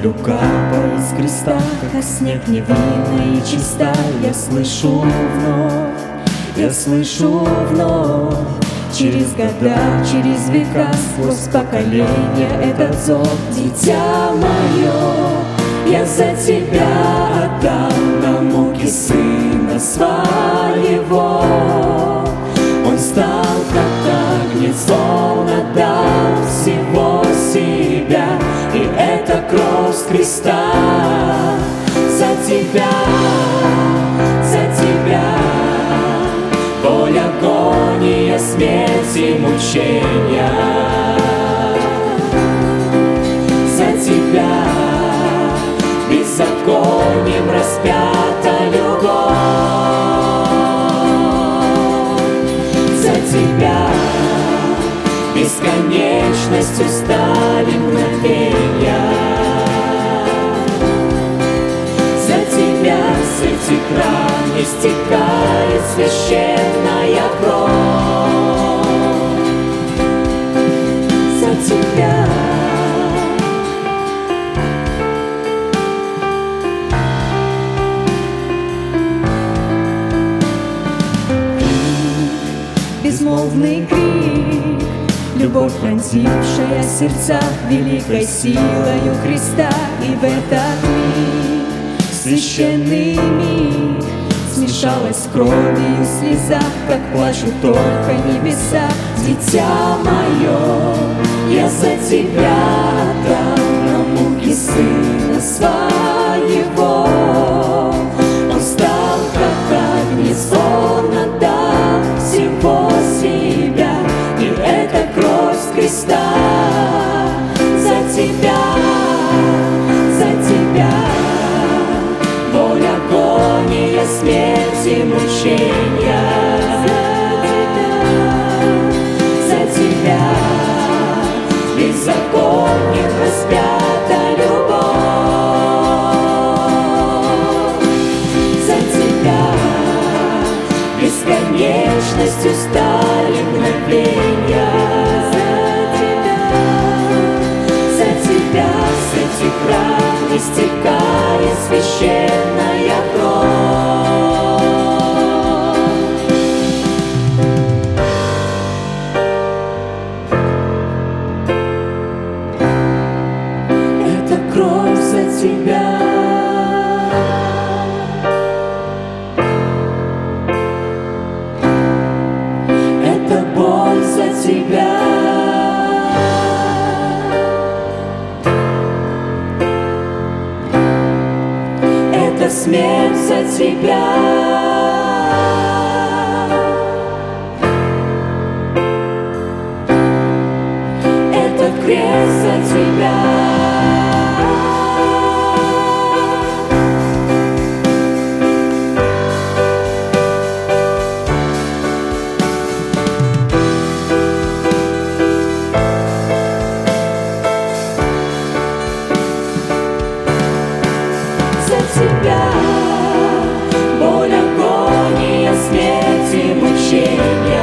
капает с креста, как снег невинно и чиста. Я слышу вновь, через года, через века, сквозь поколения этот зов. Дитя мое, я за тебя отдам на муки сына своего. Он стал как агнец, он отдал всего себя, и это кровь с креста за тебя, за тебя. Боль, агония, смерть и мучения за тебя. Беззаконием распята любовь за тебя. Бесконечностью стали мгновения за тебя. С этих ран истекает священная кровь за тебя. Безмолвный крик, любовь, пронзившая сердца великой силою Христа. И в этот миг, священный миг, смешалась с кровью слеза, как плачут только небеса. Дитя мое, я за тебя отдам на муки сына своего. Он стал как агнец, он отдал всего себя, и это кровь с креста за тебя, за тебя. Боль, агония, смерть и мучения за тебя. Беззаконием распята любовь за тебя. Бесконечностью стали мгновения за тебя. С этих ран истекает священная кровь. Это кровь за тебя. Это боль за тебя. Это смерть за тебя. Это крест за тебя. За тебя. Боль, агония, смерть и мучения